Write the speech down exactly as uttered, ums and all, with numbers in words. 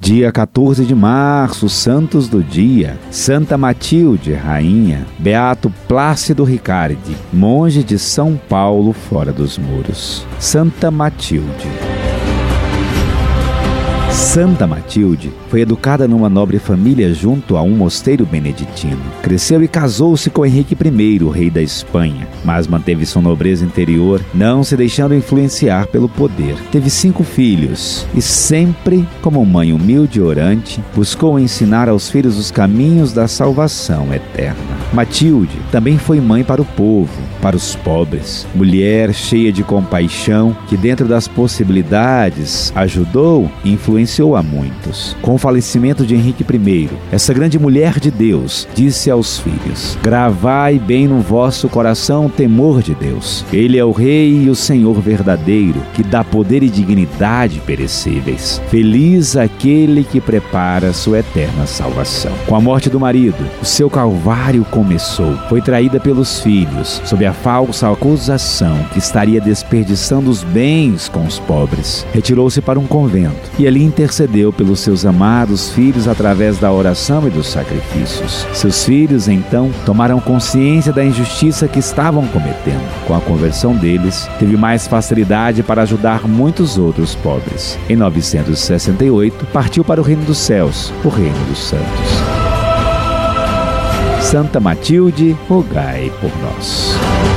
Dia quatorze de março, santos do dia: Santa Matilde, rainha; Beato Plácido Ricardi, monge de São Paulo fora dos muros. Santa Matilde. Santa Matilde foi educada numa nobre família junto a um mosteiro beneditino. Cresceu e casou-se com Henrique I, rei da Espanha, mas manteve sua nobreza interior, não se deixando influenciar pelo poder. Teve cinco filhos e sempre, como mãe humilde e orante, buscou ensinar aos filhos os caminhos da salvação eterna. Matilde também foi mãe para o povo, para os pobres, mulher cheia de compaixão que, dentro das possibilidades, ajudou e influenciou a muitos. Com o falecimento de Henrique I, essa grande mulher de Deus disse aos filhos: gravai bem no vosso coração o temor de Deus. Ele é o Rei e o Senhor verdadeiro, que dá poder e dignidade perecíveis. Feliz aquele que prepara sua eterna salvação. Com a morte do marido, o seu calvário começou. Foi traída pelos filhos, sob a falsa acusação que estaria desperdiçando os bens com os pobres. Retirou-se para um convento e ali intercedeu pelos seus amados filhos através da oração e dos sacrifícios. Seus filhos, então, tomaram consciência da injustiça que estavam cometendo. Com a conversão deles, teve mais facilidade para ajudar muitos outros pobres. Em novecentos e sessenta e oito, partiu para o Reino dos Céus, o Reino dos Santos. Santa Matilde, rogai por nós.